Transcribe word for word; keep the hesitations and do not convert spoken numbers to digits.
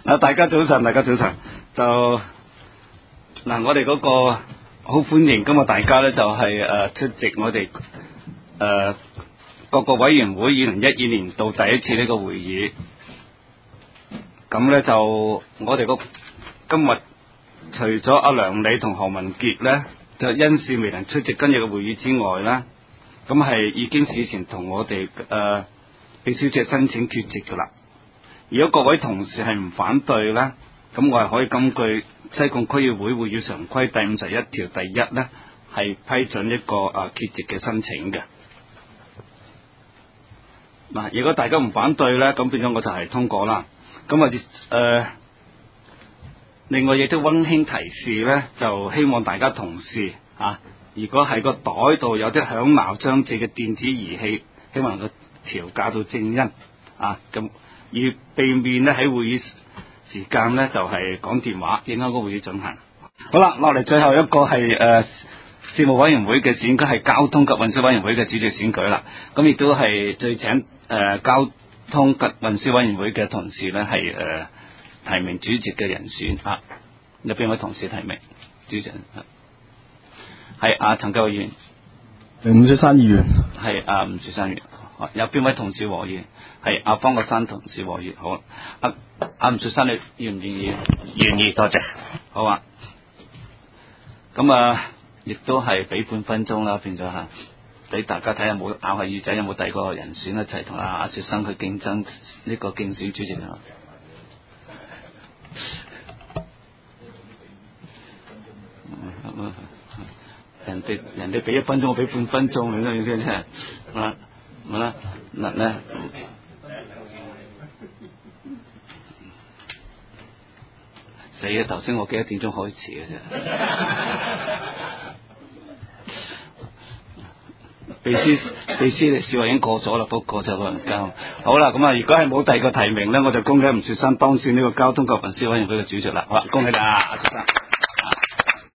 嗱，大家早晨，大家早晨。就嗱，我哋嗰個好歡迎今日大家咧，就係誒出席我哋誒各個委員會二零一二年度第一次呢個會議。咁咧就我哋個今日除咗阿梁理同何文傑咧，就因事未能出席今日嘅會議之外咧，咁係已經事前同我哋誒秘書處申請缺席噶啦。如果各位同事係唔反對咧，咁我係可以根據西貢區議會會議常規第五十一條第一咧，係批准一個誒缺席嘅申請嘅。嗱，如果大家唔反對咧，咁變咗我就係通過啦。咁啊誒，另外亦都溫馨提示咧，就希望大家同事啊，如果喺個袋度有啲響鬧將至嘅電子儀器，希望能夠調校到靜音啊，咁以避免咧喺會議時間咧就係、是、講電話，影響個會議進行。好啦，落嚟最後一個係誒、呃、事務委員會嘅選舉，係交通及運輸委員會嘅主席選舉啦。咁亦都係最請誒、呃、交通及運輸委員會嘅同事咧係誒提名主席嘅人選啊。有邊位同事提名主席？係阿陳繼偉議員， 吳雪山議員， 係阿吳雪山議員。有邊位同事和議？係阿方國珊同事和議。好，阿阿吳雪山，你願唔願意？ 願意，多謝。 好啊。咁啊，亦都係俾半分鐘啦，變咗吓，俾大家睇下冇咬下耳仔，有冇第二個人選一齊同阿阿雪生去競爭呢個競選主席啊？人哋人哋俾一分鐘，我俾半分鐘，你都真係啊！好啦，嗱咧，死啊！頭先我幾多點鐘開始嘅啫？秘書秘書嚟說話已經過咗啦，不過就老人家。好啦，咁啊，如果係冇第二個提名咧，我就恭喜吳雪生當選呢個交通及運輸委員會嘅主席啦。好啦，恭喜你啊，阿雪生。